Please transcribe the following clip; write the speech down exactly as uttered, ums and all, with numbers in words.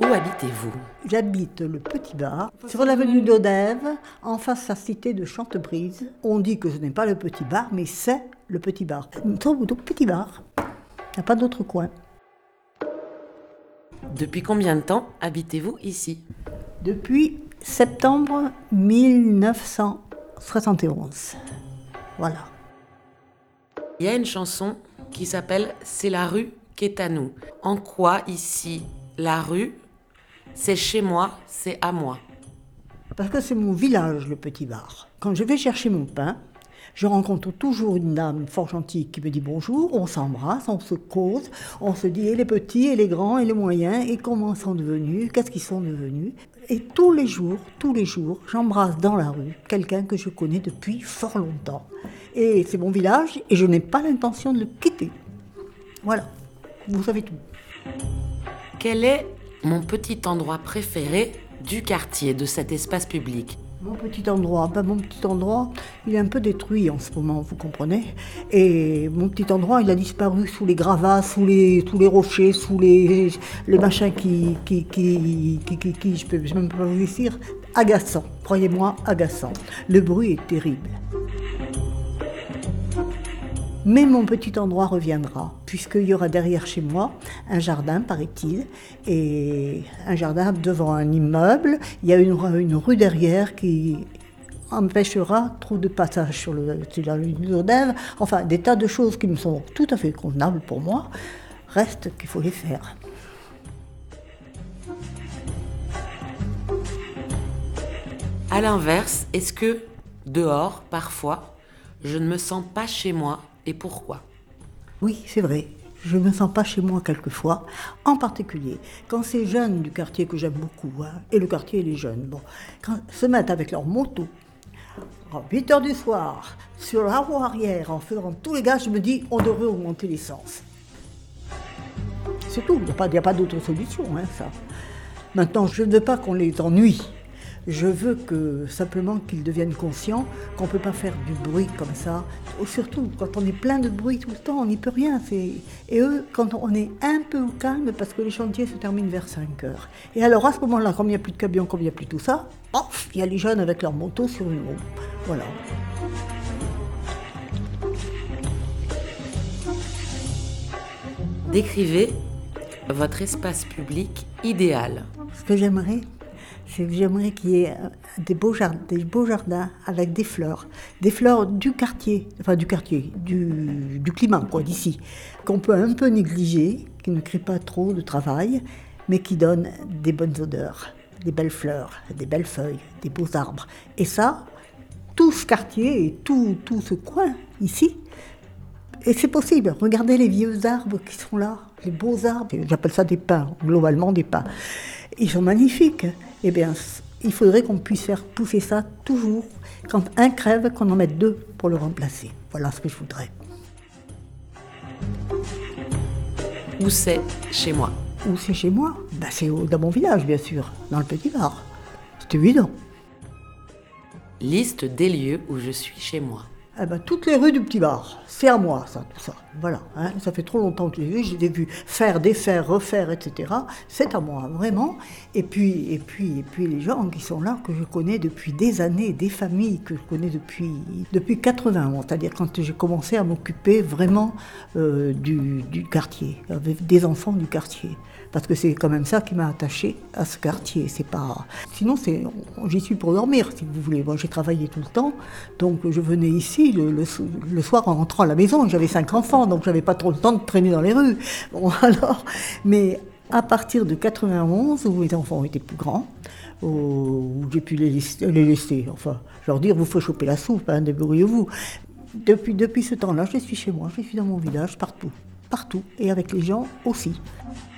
habitez-vous ? J'habite le Petit Bar, sur l'avenue d'Odève, en face de la cité de Chantebrise. On dit que ce n'est pas le Petit Bar, mais c'est le Petit Bar. Nous sommes au Petit Bar. Il n'y a pas d'autre coin. Depuis combien de temps habitez-vous ici ? Depuis septembre mille neuf cent soixante et onze. Voilà. Il y a une chanson qui s'appelle « C'est la rue qui est à nous ». En quoi ici, la rue, c'est chez moi, c'est à moi ? Parce que c'est mon village, le Petit Bar. Quand je vais chercher mon pain, je rencontre toujours une dame fort gentille qui me dit bonjour, on s'embrasse, on se cause, on se dit et les petits, et les grands, et les moyens, et comment ils sont devenus, qu'est-ce qu'ils sont devenus. Et tous les jours, tous les jours, j'embrasse dans la rue quelqu'un que je connais depuis fort longtemps. Et c'est mon village, et je n'ai pas l'intention de le quitter. Voilà, vous savez tout. Quel est mon petit endroit préféré du quartier, de cet espace public ? Mon petit endroit, ben mon petit endroit, il est un peu détruit en ce moment, vous comprenez. Et mon petit endroit, il a disparu sous les gravats, sous les, sous les rochers, sous les, les machins qui, qui, qui, qui, qui, qui je peux je même pas vous dire, agaçant. Croyez-moi, agaçant. Le bruit est terrible. Mais mon petit endroit reviendra, puisqu'il y aura derrière chez moi un jardin, paraît-il, et un jardin devant un immeuble. Il y a une, une rue derrière qui empêchera trop de passage sur, le, sur la rue d'Odève. Enfin, des tas de choses qui me sont tout à fait convenables pour moi. Reste qu'il faut les faire. À l'inverse, est-ce que, dehors, parfois, je ne me sens pas chez moi ? Et pourquoi ? Oui, c'est vrai. Je ne me sens pas chez moi quelquefois, en particulier quand ces jeunes du quartier que j'aime beaucoup, hein, et le quartier et les jeunes, bon, quand se mettent avec leur moto, à huit heures du soir, sur la voie arrière, en faisant tous les gars, je me dis, on devrait augmenter l'essence. C'est tout, il n'y a pas, il n'y a pas d'autre solution, hein, ça. Maintenant, je ne veux pas qu'on les ennuie. Je veux que, simplement qu'ils deviennent conscients qu'on ne peut pas faire du bruit comme ça. Surtout, quand on est plein de bruit tout le temps, on n'y peut rien. C'est... Et eux, quand on est un peu au calme, parce que les chantiers se terminent vers cinq heures. Et alors, à ce moment-là, comme il n'y a plus de camions, comme il n'y a plus tout ça, off, il y a les jeunes avec leur moto sur une roue. Voilà. Décrivez votre espace public idéal. Ce que j'aimerais, c'est que j'aimerais qu'il y ait des beaux jardins, des beaux jardins avec des fleurs, des fleurs du quartier, enfin du quartier, du, du climat, quoi, d'ici, qu'on peut un peu négliger, qui ne crient pas trop de travail, mais qui donnent des bonnes odeurs, des belles fleurs, des belles feuilles, des beaux arbres. Et ça, tout ce quartier et tout, tout ce coin, ici, et c'est possible. Regardez les vieux arbres qui sont là, les beaux arbres, j'appelle ça des pins, globalement des pins. Ils sont magnifiques. Eh bien, il faudrait qu'on puisse faire pousser ça toujours. Quand un crève, qu'on en mette deux pour le remplacer. Voilà ce que je voudrais. Où c'est chez moi ? Où c'est chez moi ? Ben, c'est dans mon village, bien sûr, dans le Petit Bar. C'est évident. Liste des lieux où je suis chez moi. Eh ben, toutes les rues du Petit Bar, c'est à moi, ça, tout ça. Voilà, hein, ça fait trop longtemps que je l'ai vu, je l'ai vu faire, défaire, refaire, et cetera. C'est à moi, vraiment. Et puis, et puis, et puis les gens qui sont là, que je connais depuis des années, des familles que je connais depuis, depuis quatre-vingt-onze, c'est-à-dire quand j'ai commencé à m'occuper vraiment euh, du, du quartier, avec des enfants du quartier. Parce que c'est quand même ça qui m'a attachée à ce quartier. C'est pas... Sinon, c'est... j'y suis pour dormir, si vous voulez. Moi, j'ai travaillé tout le temps, donc je venais ici le, le, le soir en rentrant à la maison. J'avais cinq enfants, donc j'avais pas trop le temps de traîner dans les rues. Bon, alors... Mais à partir de quatre-vingt-onze, où mes enfants étaient plus grands, où j'ai pu les laisser, les laisser, enfin, leur dire, vous faut choper la soupe, hein, débrouillez-vous. Depuis, depuis ce temps-là, je suis chez moi, je suis dans mon village, partout. Partout, et avec les gens aussi.